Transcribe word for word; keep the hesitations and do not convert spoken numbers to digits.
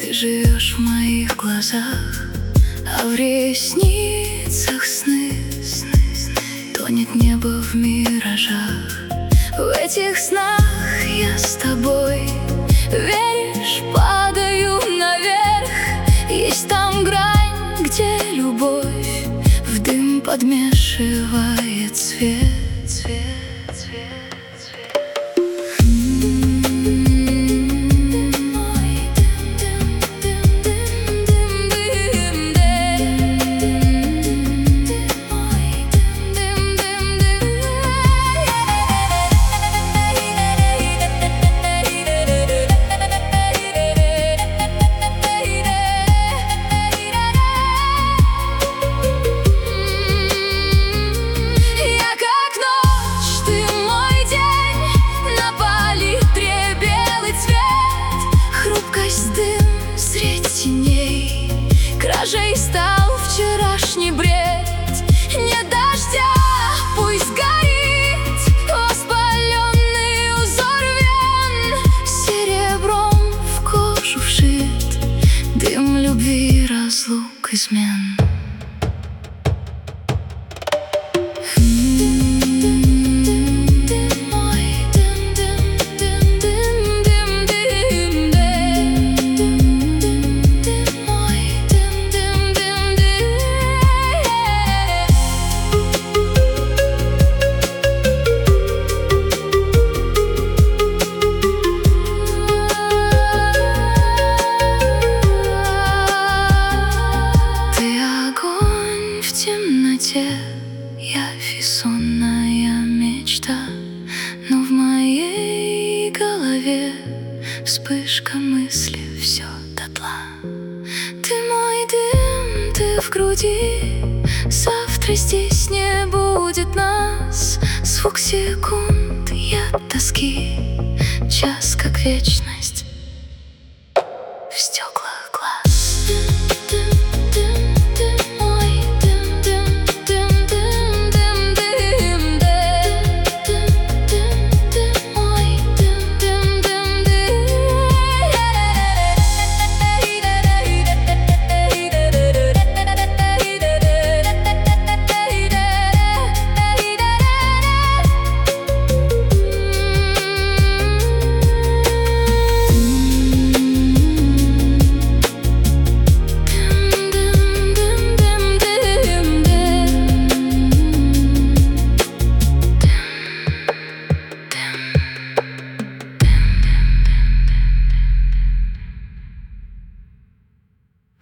Ты живешь в моих глазах, а в ресницах сны. Тонет небо в миражах. В этих снах я с тобой. Веришь, падаю наверх. Есть там грань, где любовь в дым подмешивает цвет. Цвет, цвет, цвет. Кражей стал вчерашний бред. Нет дождя, пусть горит воспаленный узор вен. Серебром в кожу вшит дым любви, разлук, измен. Явь и сонная мечта, но в моей голове вспышка мысли, все дотла. Ты мой дым, ты в груди. Завтра здесь не будет нас. Звук секунд, яд тоски. Час, как вечность в стеклах глаз.